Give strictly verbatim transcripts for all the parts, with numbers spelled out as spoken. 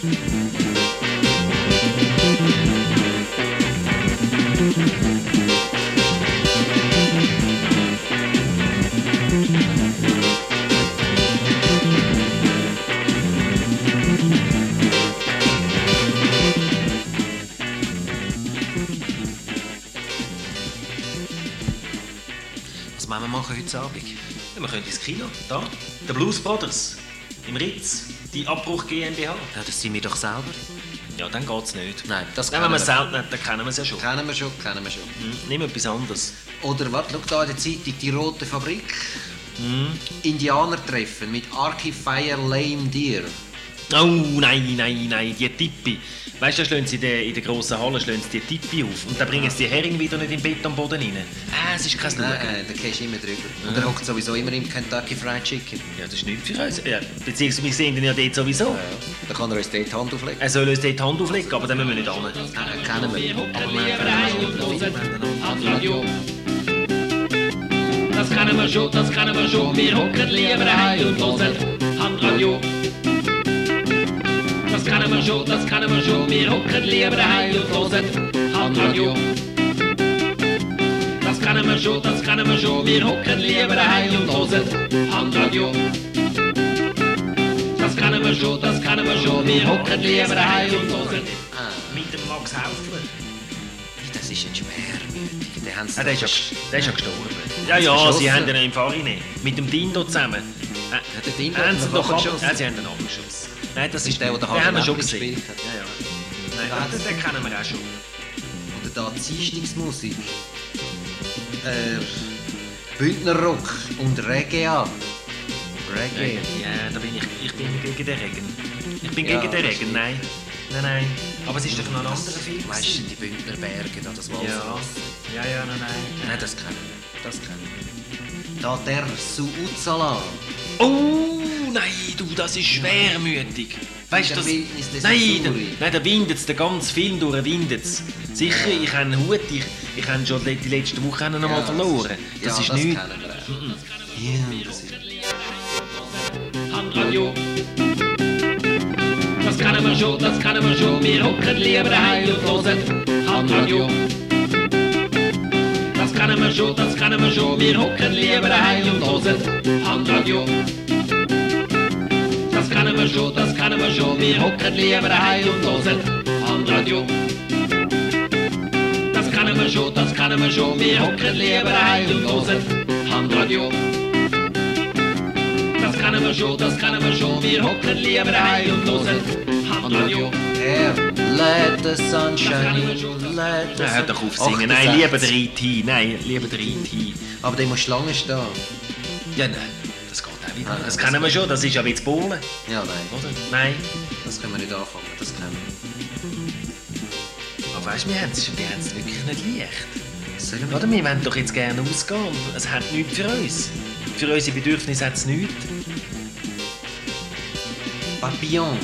Was wollen wir machen heute Abend? Ja, wir können ins Kino. Da, der Blues Brothers. Im Ritz. Die Abbruch GmbH. Ja, das sind wir doch selber. Ja, dann geht's nicht. Nein, das Nein, wenn wir es selten nicht, dann kennen wir es ja schon. Kennen wir schon, kennen wir schon. Hm, nimm etwas anderes. Oder was, schau da in der Zeitung, die Rote Fabrik. Hm. Indianertreffen mit Archive Fire Lame Deer. Oh, nein, nein, nein, die Tippi. Weißt du, da schlagen sie in der, in der grossen Halle schlagen sie die Tippi auf. Und dann bringen sie die Hering wieder nicht im Bett am Boden rein. Ah, es ist kein Schauen. Nein, da gehst du immer drüber. Und er hockt sowieso immer im Kentucky Fried Chicken. Ja, das ist nichts für uns. Ja, beziehungsweise wir sehen ihn ja dort sowieso. Ja, ja. Da kann er uns dort die Hand auflegen. Er soll uns dort die Hand auflegen, aber dann müssen wir nicht hin. Nein, kennen wir. Das kennen wir schon, das kennen wir schon. Wir hocken lieber heim und hören Handradio. Das kennen wir schon, das kennen wir schon. Wir hocken lieber heim und hören Handradio. Das kennen wir schon, das kennen wir schon. Wir hocken lieber heim und hören Handradio. Das kennen wir schon, das kennen wir schon. Wir hocken lieber heim und hören. Mit dem Max Haufler. Das ist ein Schwermütiger. Der, Ah, der, ist ja, der ist ja gestorben. Ja, ja, sie haben ihn im Farine. Mit dem Dindo zusammen. Äh, ja, der Dindo haben hat sie ihn doch ab- abgeschossen. Ja, sie haben ihn abgeschossen. Nein, das, Das ist der, der den den haben wir schon Harvey gesehen. gespielt hat. Ja, ja. Nein, Das- den, den kennen wir auch schon. Oder da Dienstagsmusik. Äh, Bündnerrock und Reggae. Reggae. Ja, da bin ich, ich bin gegen den Regen. Ich bin Ja, gegen den das Regen, stimmt. nein. Nein, nein. Aber es ist doch noch ein anderer Film. Weißt du, die Bündner Berge, da das Walsrad. Ja, ja, ja, nein, nein. Nein, das kennen wir. Das kennen wir. Da der Suuzala. Oh, nein, du, das ist schwermütig. Weißt du, Der das... Wildnis des Nein, der, Missouri. nein, der windet den ganzen Film durch, windet Sicher, ich habe einen Hut, ich, ich habe schon die letzte Woche noch mal Ja, verloren. Das ja, ist das nichts. kennen wir auch. Ja, das ist... Handradio. Das kennen wir schon, das kennen wir schon. Wir hocken lieber heim und hören Handradio. Das kennen wir schon, das kennen wir schon. Wir hocken lieber heim und hören Handradio. Das kennen wir schon, das kennen wir schon. Wir hocken lieber heim und hören Handradio. Das kennen wir schon, das kennen wir schon. Wir hocken lieber heim und hören Handradio. Das kennen wir schon, das kennen wir schon. Wir hocken lieber heim und hören Handradio. Er, let the sunshine in, let the Ja, hör doch auf Ach, singen. das Nein, lieber sagt's. der E T Nein, lieber der E T Aber der muss lange stehen. Ja, nein, das geht auch wieder. Nein, Das das kennen wir geht. schon, das ist ja wie zu Bohlen, Ja, nein, oder? Nein. das können wir nicht anfangen, das kennen wir. Aber weißt du, wir haben es wir haben's wirklich nicht leicht. Sollen wir? Oder wir wollen doch jetzt gerne ausgehen. Es hat nichts für uns. Für unsere Bedürfnisse hat es nichts. Papillon.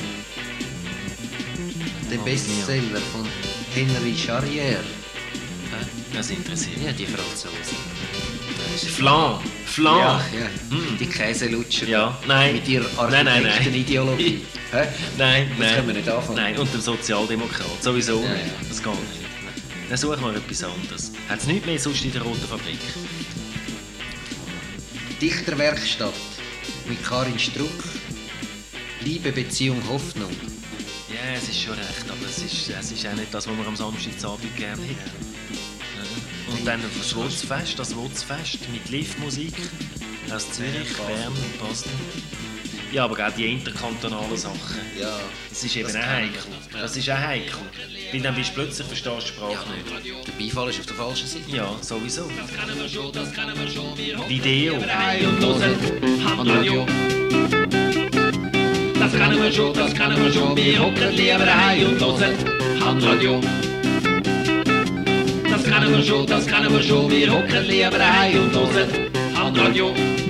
Der Bestseller von Henry Charrière. Das interessiert mich. Ja, die Franzosen. Flan. Flan. Ja, ja. Die Käselutscher. Ja, nein. Mit ihrer Nein, nein, nein. Architektenideologie. Hä? Nein, Das nein. können wir nicht anfangen. Nein, und dem Sozialdemokrat. Sowieso Ja, nicht. ja. Das geht nicht. Dann suchen wir etwas anderes. Hat es nichts mehr sonst in der Roten Fabrik? Dichterwerkstatt mit Karin Struck. Liebe, Beziehung, Hoffnung. Ja, es ist schon recht, aber es ist, es ist auch nicht das, was wir am Samstagabend gerne hätten. Ja. Und dann das Wurzfest, das Wurzfest mit Live-Musik aus Zürich, Bern und Basel. Ja, aber auch die interkantonalen Sachen. Ja. Das ist eben das auch kennen heikel. wir. Das ist auch heikel. Weil dann bist du plötzlich verstehst du die Sprache Ja, nicht. der Beifall ist auf der falschen Seite. Ja, sowieso. Das kennen wir schon, das kennen wir schon. Wir hocken Video. lieber heim und hören Handradio. Das kennen wir schon, das kennen wir schon. Wir hocken lieber heim und hören Handradio. Das kennen wir schon, das kennen wir schon. Wir hocken lieber heim und hören Handradio.